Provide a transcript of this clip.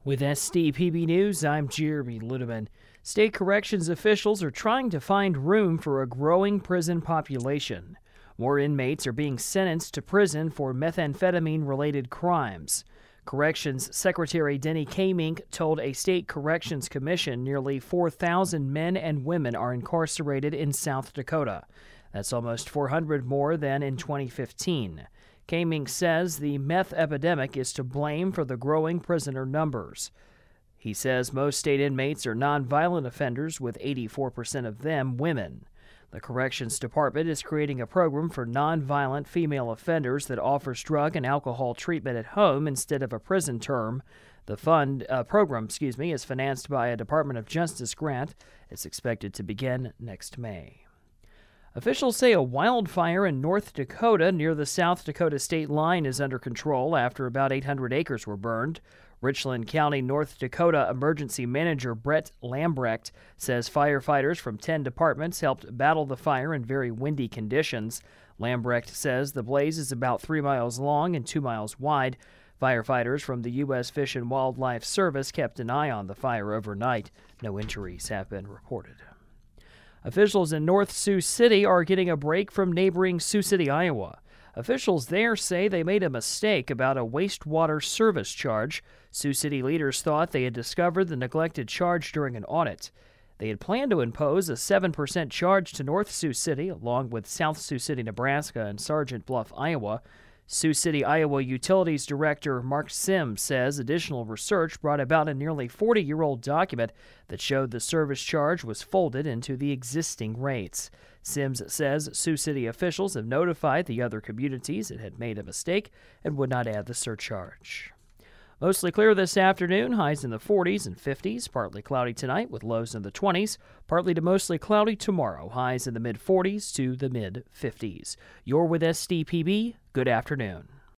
With SDPB News, I'm Jeremy Ludeman. State corrections officials are trying to find room for a growing prison population. More inmates are being sentenced to prison for methamphetamine-related crimes. Corrections Secretary Denny Kamink told a state corrections commission nearly 4,000 men and women are incarcerated in South Dakota. That's almost 400 more than in 2015. Kamink says the meth epidemic is to blame for the growing prisoner numbers. He says most state inmates are nonviolent offenders, with 84% of them women. The Corrections Department is creating a program for nonviolent female offenders that offers drug and alcohol treatment at home instead of a prison term. The program is financed by a Department of Justice grant. It's expected to begin next May. Officials say a wildfire in North Dakota near the South Dakota state line is under control after about 800 acres were burned. Richland County, North Dakota Emergency Manager Brett Lambrecht says firefighters from 10 departments helped battle the fire in very windy conditions. Lambrecht says the blaze is about 3 miles long and 2 miles wide. Firefighters from the U.S. Fish and Wildlife Service kept an eye on the fire overnight. No injuries have been reported. Officials in North Sioux City are getting a break from neighboring Sioux City, Iowa. Officials there say they made a mistake about a wastewater service charge. Sioux City leaders thought they had discovered the neglected charge during an audit. They had planned to impose a 7% charge to North Sioux City, along with South Sioux City, Nebraska, and Sergeant Bluff, Iowa. Sioux City, Iowa Utilities Director Mark Sims says additional research brought about a nearly 40-year-old document that showed the service charge was folded into the existing rates. Sims says Sioux City officials have notified the other communities it had made a mistake and would not add the surcharge. Mostly clear this afternoon, highs in the 40s and 50s, partly cloudy tonight with lows in the 20s, partly to mostly cloudy tomorrow, highs in the mid-40s to the mid-50s. You're with SDPB. Good afternoon.